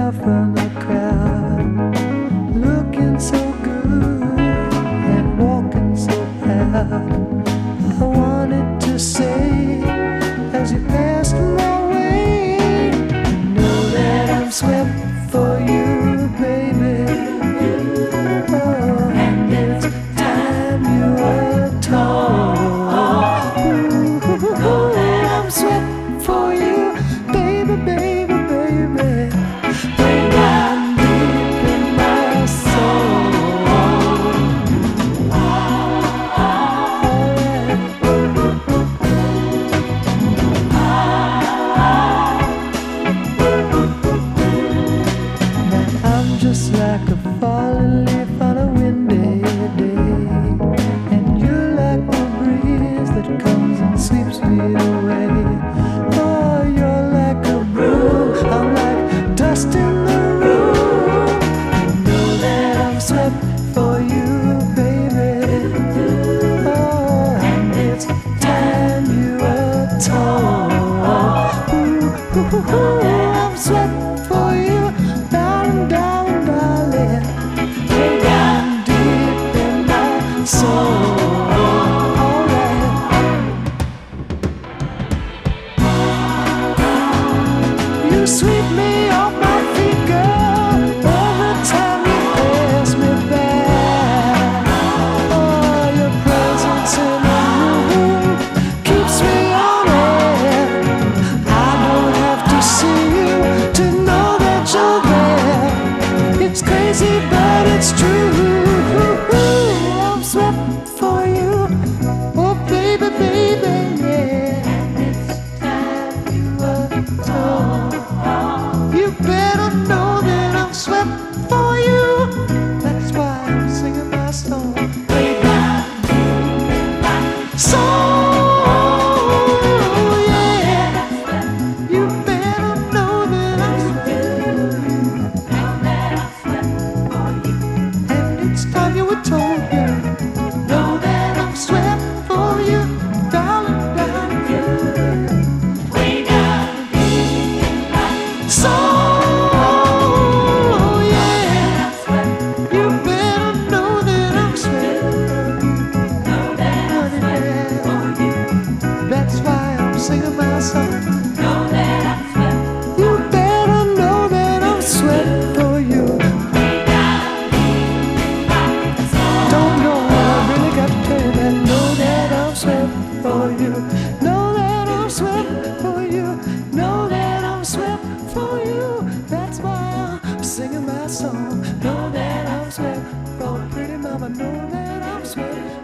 out from the crowd, looking so good and walking so proud. I wanted to say as you passed my way, know that I'm swept for you, baby. Oh, and it's time you were told. Know that I'm swept for you, baby, baby, baby. Way down deep in my soul. Now I'm just like a falling leaf on a windy day, and you're like the breeze that comes and sweeps me away. Oh, you're like a broom, I'm like dust in the room. Know that I'm swept for you, baby. Oh, and it's time you were told. I'm swept for you, darling, darling, darling. Way down deep in my soul. You sweep me off my feet, girl, every time you pass me by. Oh, your presence in the room keeps me on air. I don't have to see you to know that you're there. It's crazy, but it's true. I'm swept for you, oh baby, baby, yeah. And it's time you were told. You better know that I'm swept for you. That's why I'm singing my song. Way down deep in my soul, yeah. You better know that I'm swept for you. And it's time you were told, yeah. Know that I'm swept for you, darling, darling, yeah. Way down deep in my soul. That's why I'm singing my song. Know that I'm swept. You better know that I'm swept for you. Don't know how I really got to tell you that. Know that I'm swept for you. Know that I'm swept for you. Know that I'm swept for you. That's why I'm singing my song. Know that I'm swept for pretty mama. Know that I'm swept.